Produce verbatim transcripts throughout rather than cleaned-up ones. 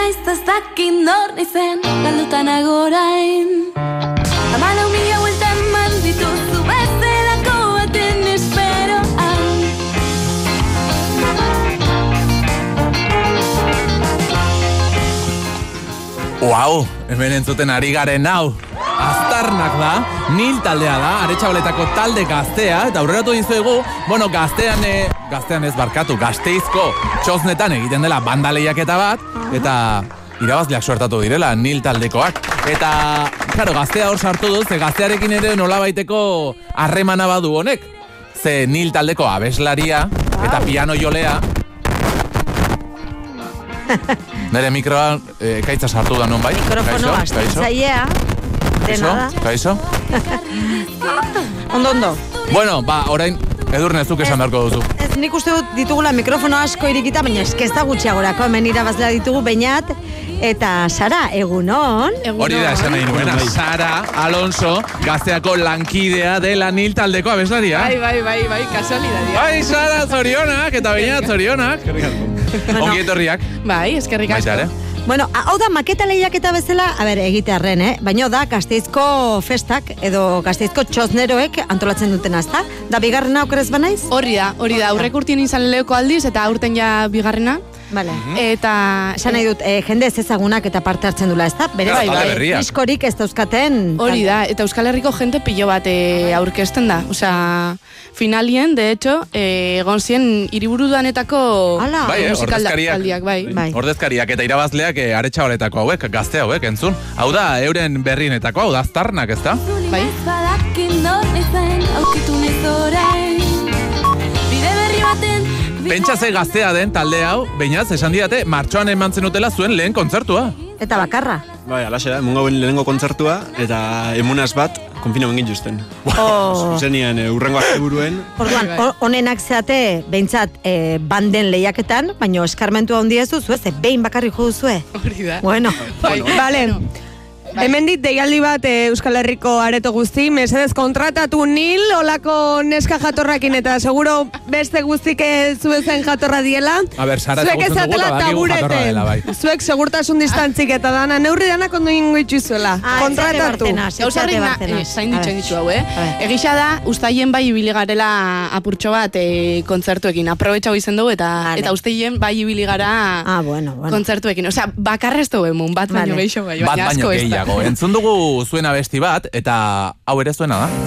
naiz ez dakit nor naizen, galdutan agorain. Amalau mila vuelta eman dituzu bezalako baten esperoan. Uau, hemen entzuten ari garen hau. Aztarnak da, Nil taldea da, Aretxabaletako talde gaztea, eta aurreratu dizuegu, bueno, gaztean, e, gaztean ez barkatu, Gasteizko txosnetan egiten dela banda lehiaketa bat, eta irabazleak suertatu direla, Nil taldekoak. Eta, claro, gaztea hor sartu duz, ze gaztearekin ere nolabaiteko harremana badu honek. Ze Nil taldeko abeslaria eta piano jolea. Nere mikroa e, kaitza sartu da non bai? Mikrofono astintzailea. Kaixo? Kaixo? Ondo, ondo. Bueno, ba, orain Edurne zuk esan beharko duzu. Ez, nik uste dut ditugula mikrofono asko irikita, baina eske ez da gutxiagorako, hemen irabazlea ditugu Beñat eta Sara, egunon. Hori da esan nahi nuena, Sara Alonso, gazteako lankidea dela Nil taldeko abeslaria. Bai, bai, bai, bai, kasualidadia. Bai, Sara, zorionak, eta Beñat, zorionak. Ongi etorriak. Bai, eskerrik asko. Baita ere. Bueno, hau da maketa lehiaketa bezala, a ber, egitearren, eh? Baina da Gasteizko festak edo Gasteizko txosneroek antolatzen dutena, ezta? Da bigarrena okerez banaiz? Hori da, hori da, aurrek urtien izan leheko aldiz eta aurten ja bigarrena. Vale. Eta... Esan nahi dut, eh, jende ez ezagunak eta parte hartzen dula, ezta? Bere bai, bai, diskorik ez dauzkaten. Hori da, eta Euskal Herriko jente pilo bat eh, aurkezten da. Osea, finalien, de hecho, eh, egon zien hiriburudanetako bai, eh, musikaldiak, bai. bai. Ordezkariak eta irabazleak eh, Aretxabaletako hauek, gazte hauek, entzun. Hau da, euren berrienetako, hau da, aztarnak, ez da? Bai. Pentsa ze gaztea den talde hau, Beñat, esan didate, martxoan eman zenutela zuen lehen kontzertua. Eta bakarra. Bai, alaxe da, emungo lehenengo kontzertua, eta emunaz bat, konfina bengin justen. Oh. Zenian, e, urrengo arte buruen. Orduan, honenak zeate, behintzat, e, banden lehiaketan, baina eskarmentua hondi ez duzu, ez, behin bakarri jo duzue. Hori da. Bueno. Bai, Vale. Hemen dit deialdi bat e, Euskal Herriko areto guzti, mesedez kontratatu Nil, olako neska jatorrakin, eta seguro beste guztik zuezen jatorra diela. A ber, Sara, zuek ezatela tabureten. Bai. Zuek segurtasun distantzik eta dana, neurri danak ondo ingo itxuzuela. Ah, kontratatu. Gauzarri zain dituen ditu hau, eh? Egisa da, ustaien bai ibili garela apurtxo bat e, kontzertuekin. Aprobetxau izen dugu eta vale. Eta usteien bai ibili gara ah, bueno, bueno. kontzertuekin. Osea, bakarrez dugu emun, bat baino vale. Geixo gai, baina asko ez da. Entzun dugu zuen abesti bat, eta hau ere zuena da.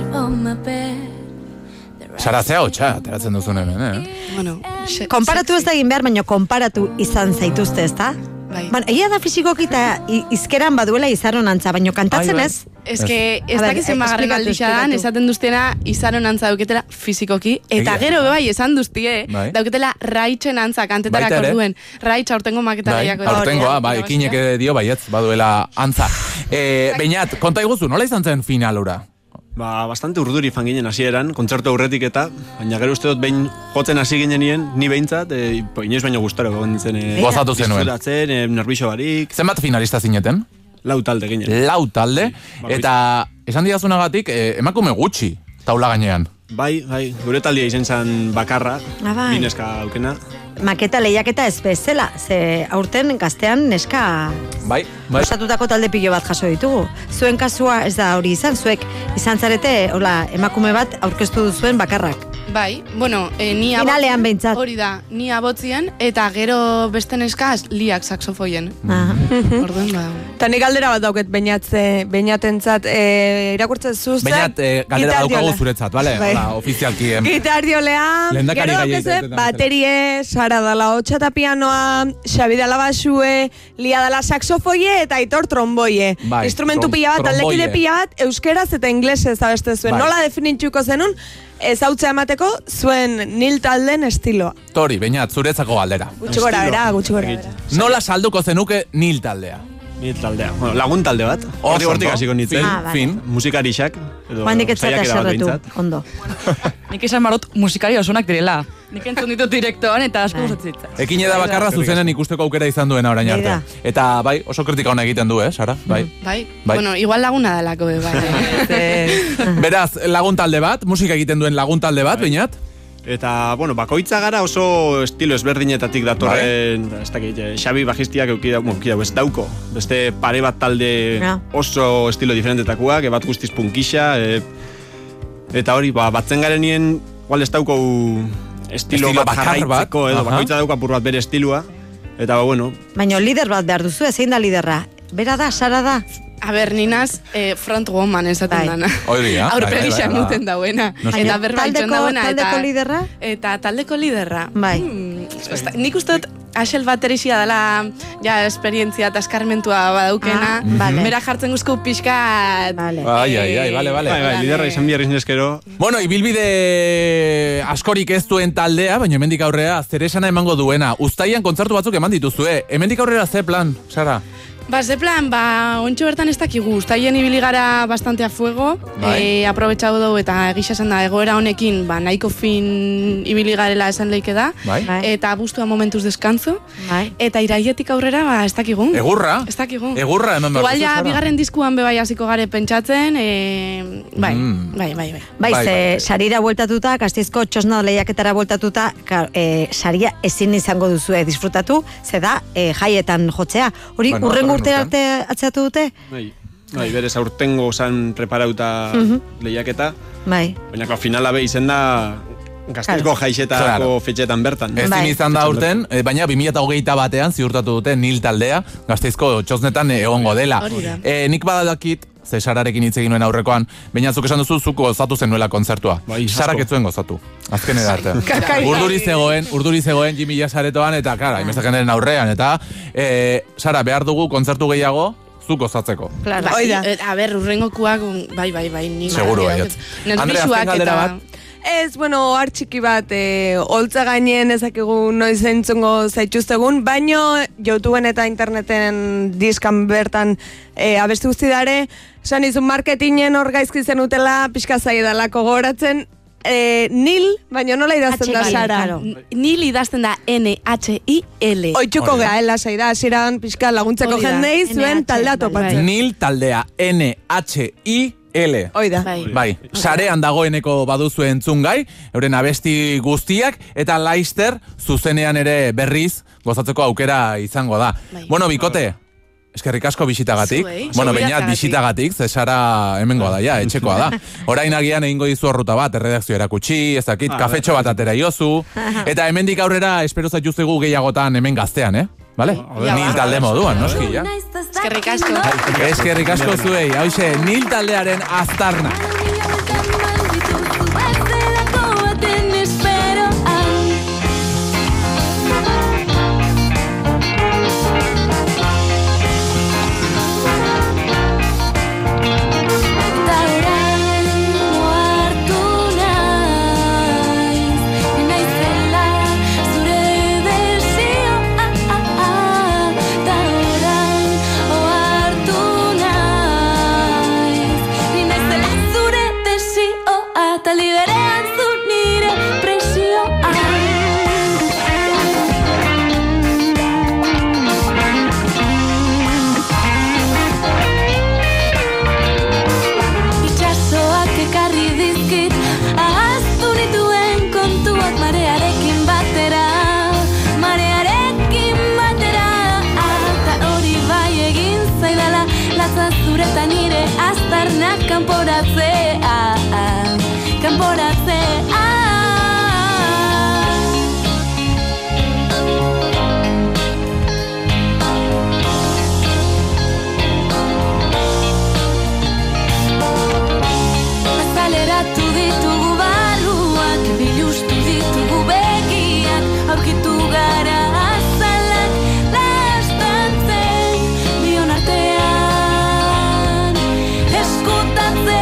Sara zea hotxa, ateratzen duzun hemen, eh? Bueno, konparatu ez da egin behar, baina konparatu izan zaituzte, ez da? Bai. Bueno, egia da fisikoki eta izkeran baduela izaron antza, baina kantatzen ez? Ez que ez dakizen bagarren aldixadan, esaten duztena izaron antza dauketela fizikoki, eta gero bai esan duztie, bai. Dauketela raitzen antza kantetarako duen. Raitz aurtengo maketariako. Bai, aurtengoa, bai, ekinek dio baietz, baduela antza. E, Beñat, konta iguzu, nola izan zen finalura? Ba, bastante urduri fan ginen hasieran, kontzertu aurretik eta, baina gero uste dut behin jotzen hasi ginenien, ni behintzat, e, inoiz baino gustaro gogon zen. E, Gozatu zenuen. Diskutatzen, e, nervixo barik. Zenbat finalista zineten? Lau talde ginen. Lau talde, eta esan didazunagatik, e, emakume gutxi taula gainean. Bai, bai, gure taldea izen zen bakarra, ah, bai. Bi neska aukena. Maketa lehiaketa ez bezala, ze aurten gaztean neska bai, bai. osatutako talde pilo bat jaso ditugu. Zuen kasua ez da hori izan, zuek izan zarete, hola, emakume bat aurkeztu duzuen bakarrak. Bai, bueno, e, ni finalean behintzat. Hori da, ni abotzien, eta gero beste neskaz liak saxofoien. Ah. Orduan, ba. Eta nik galdera bat dauket Beñatze, Beñatentzat, e, irakurtzen zuzet. Beñat, e, galdera daukagu zuretzat, bale? Bai. Hola, ofizialki. Gitardiolea, gero daukezu, baterie, Sara dala hotxa eta pianoa, Xabi dala basue, Lia dala saxofoie eta Aitor tromboie. Bai, instrumentu pila bat, aldekide pila bat, euskeraz eta inglesez abeste zuen. Bai. Nola definitxuko zenun, ezautza emateko zuen Nil talden estiloa. Tori, Beñat, zuretzako galdera. Gutxi gora bera, gutxi gora bera. Nola salduko zenuke Nil taldea? Nil taldea. Bueno, lagun talde bat. Horti hortik hasiko nintzen. Ah, vale. Fin, musikarixak. Juan diketzata eserretu, ondo. Nik esan marot musikari osonak direla. Nik entzun ditut direktoan eta asko gustatzen. Ekin eda bakarra zuzenen ikusteko aukera izan duena orain arte. Eta bai, oso kritika hona egiten du, eh, Sara? Bai. Bai. Bueno, igual laguna dalako, bai. Beraz, lagun talde bat, musika egiten duen lagun talde bat, Beñat? Eta, bueno, bakoitza gara oso estilo ezberdinetatik datorren, ez dakit, Xabi bajistiak eukida, bueno, eukida, ez dauko. Beste pare bat talde oso estilo diferentetakoak, bat guztiz punkixa, e, eta hori, ba, batzen garenien, igual ez dauko estilo, estilo bat jarraitzeko, edo, bakoitza dauko apur bat bere estilua, eta, ba, bueno. Baina lider bat behar duzu, zein da liderra? Bera da, Sara da? A ber, ninaz eh, front woman esaten dana. Oiria. Aurpegisa muten dauena. Eta berbaitxon dauena. Taldeko liderra? Eta taldeko liderra. Bai. Hmm, esta, nik ustot Axel baterixia dela ja esperientzia eta eskarmentua badaukena. Ah, vale. Bera jartzen guzku pixka... Vale. Ai, ai, ai, vale, vale. Bai, bai, liderra izan biarriz neskero. Bueno, ibilbide askorik ez duen taldea, baina hemendik aurrera zer esana emango duena. Uztaian kontzertu batzuk eman dituzue. Hemendik aurrera ze plan, Sara? Ba, ze plan, ba, ontsu bertan ez dakigu, uztaien ibili gara bastante a fuego, e, aprobetxau dugu eta egisa esan da, egoera honekin, ba, nahiko fin ibili garela esan leike da, bai. Eta abuztua momentuz deskanzo, bai. Eta iraietik aurrera, ba, ez dakigu. Egurra? Ez dakigu. Egurra, hemen behar. Igual ja, bigarren diskuan bebai hasiko gare pentsatzen, e, bai, mm. bai, bai, bai. Bai, bai, ze, bai. Sarira bueltatuta, Gasteizko txosna lehiaketara bueltatuta, e, saria ezin izango duzue disfrutatu, ze da, e, jaietan jotzea. Hori, bueno, urren urte arte atzeatu dute? Bai, bai, berez aurtengo zan preparauta uh-huh. lehiaketa. Bai. Baina finala be izen da Gasteizko claro. Jaixetako claro. Fetxetan bertan. Ezin bai. Izan da urten, baina bi mila hogeita batean ziurtatu dute Nil taldea Gasteizko txosnetan egongo dela. E, nik badakit, ze Sararekin hitz egin nuen aurrekoan, baina zuk esan duzu, zuko gozatu zenuela kontzertua. Bai, Sarak ez zuen gozatu. Azken edarte. Urduri zegoen, urduri zegoen Jimmy Jasaretoan, eta, klara, imestaken den aurrean, eta, e, Sara, behar dugu kontzertu gehiago, zuk gozatzeko. Claro, oida. A ber, urrengokuak, bai, bai, bai. Seguro, bai. Andre, azken galdera bat. Ez, bueno, hartxiki bat, e, holtza gainen ezakigu noiz entzungo zaituztegun, baino YouTubeen eta interneten diskan bertan e, abestu guzti dare, esan izun marketingen hor gaizki zen utela, pixka zaidalako gogoratzen, e, Nil, baina nola idazten da, Sara? Nil idazten da N H I L. Oitxuko gaela zaida, ziran pixka laguntzeko jendei zuen taldea topatzen. Nil taldea N H I L. Oida. Bai. Bai. Sarean dagoeneko baduzu entzungai, euren abesti guztiak, eta Laister zuzenean ere berriz gozatzeko aukera izango da. Bai. Bueno, bikote, eskerrik asko bisitagatik. Zuei. Bueno, bainat bisitagatik, ze Sara hemengoa da, ja, etxekoa da. Orain agian egingo dizu horruta bat, erredakzio erakutsi, ez dakit, ah, kafetxo bat atera iozu. Eta hemendik aurrera espero zaituztegu gehiagotan hemen gaztean, eh? Vale? Nil talde moduan, noski, ja? Eskerrik asko. Eskerrik asko zuei. Hauxe, Nil taldearen aztarna. Kanporatzea, kanporatzea. Azaleratu ditugu barruak, bilustu ditugu begiak, aurkitu gara azalak, lastantzen, bion artean, eskutatzen.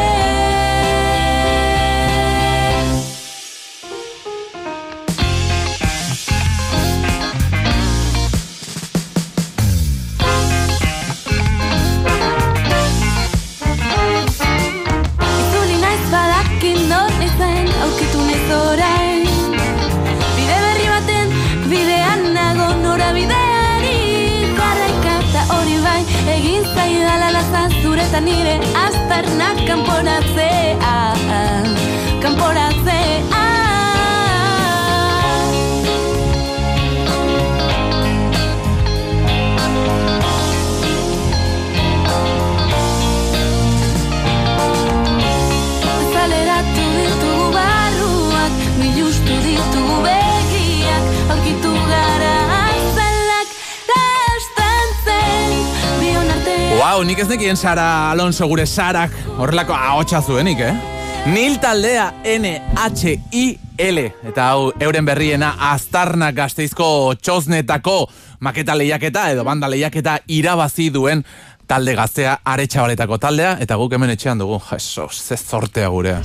Egin zaidala lazan zuretan nire aztarnak kanporatzea, kanporatzea. Hau, nik ez nekien Sara Alonso gure Sarak horrelako ahotsa zuenik, eh? Nil taldea N H I L. Eta hau, euren berriena Aztarnak Gasteizko txosnetako maketa lehiaketa edo banda lehiaketa irabazi duen talde gaztea Aretxabaletako taldea, eta guk hemen etxean dugu. Jesus, ze zortea gurea.